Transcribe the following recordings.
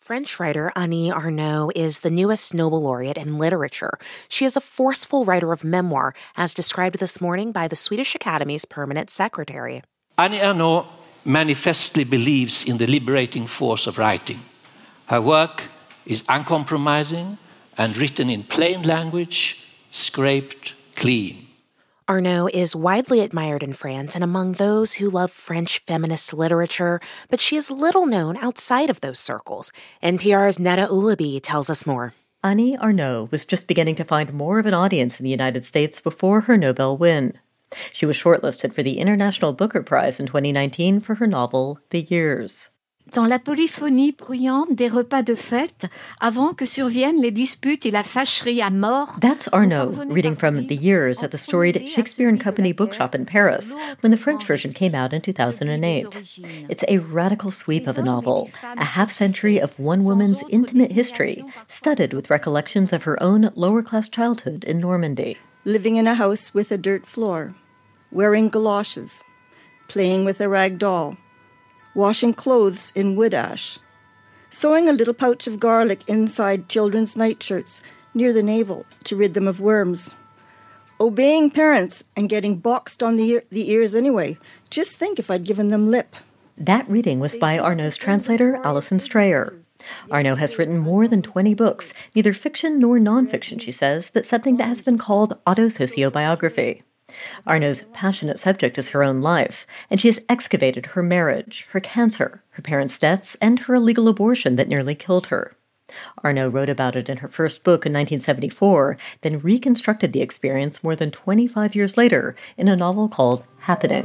French writer Annie Ernaux is the newest Nobel laureate in literature. She is a forceful writer of memoir, as described this morning by the Swedish Academy's permanent secretary. Annie Ernaux manifestly believes in the liberating force of writing. Her work is uncompromising and written in plain language, scraped clean. Ernaux is widely admired in France and among those who love French feminist literature, but she is little known outside of those circles. NPR's Neda Ulaby tells us more. Annie Ernaux was just beginning to find more of an audience in the United States before her Nobel win. She was shortlisted for the International Booker Prize in 2019 for her novel, The Years. Dans la polyphonie bruyante des repas de fête, avant que surviennent les disputes et la fâcherie à mort. That's Ernaux reading from The Years at the storied Shakespeare and Company bookshop in Paris when the French version came out in 2008. It's a radical sweep of a novel, a half-century of one woman's intimate history, studded with recollections of her own lower-class childhood in Normandy. Living in a house with a dirt floor, wearing galoshes, playing with a rag doll, washing clothes in wood ash, sewing a little pouch of garlic inside children's nightshirts near the navel to rid them of worms, obeying parents and getting boxed on the ears anyway. Just think if I'd given them lip. That reading was by Ernaux's translator, Alison Strayer. Ernaux has written more than 20 books, neither fiction nor nonfiction, she says, but something that has been called autosociobiography. Ernaux's passionate subject is her own life, and she has excavated her marriage, her cancer, her parents' deaths, and her illegal abortion that nearly killed her. Ernaux wrote about it in her first book in 1974, then reconstructed the experience more than 25 years later in a novel called Happening.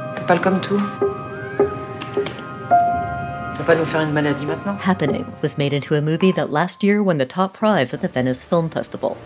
Happening was made into a movie that last year won the top prize at the Venice Film Festival.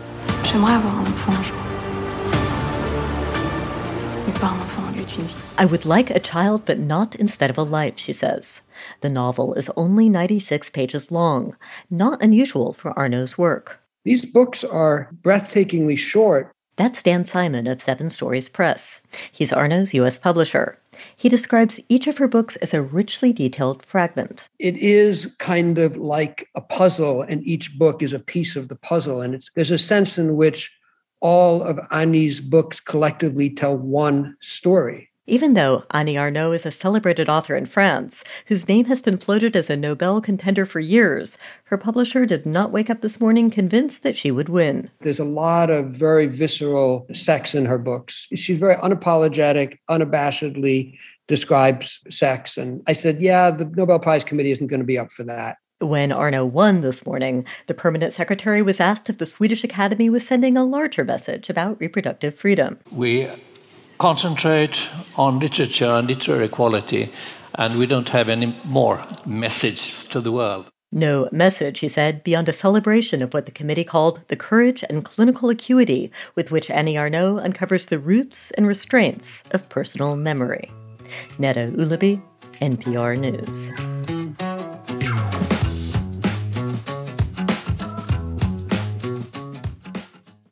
I would like a child, but not instead of a life, she says. The novel is only 96 pages long, not unusual for Ernaux's work. These books are breathtakingly short. That's Dan Simon of Seven Stories Press. He's Ernaux's U.S. publisher. He describes each of her books as a richly detailed fragment. It is kind of like a puzzle, and each book is a piece of the puzzle. And there's a sense in which all of Annie's books collectively tell one story. Even though Annie Ernaux is a celebrated author in France, whose name has been floated as a Nobel contender for years, her publisher did not wake up this morning convinced that she would win. There's a lot of very visceral sex in her books. She very unapologetic, unabashedly describes sex. And I said, yeah, the Nobel Prize Committee isn't going to be up for that. When Ernaux won this morning, the permanent secretary was asked if the Swedish Academy was sending a larger message about reproductive freedom. We concentrate on literature and literary quality, and we don't have any more message to the world. No message, he said, beyond a celebration of what the committee called the courage and clinical acuity with which Annie Ernaux uncovers the roots and restraints of personal memory. Neda Ulaby, NPR News.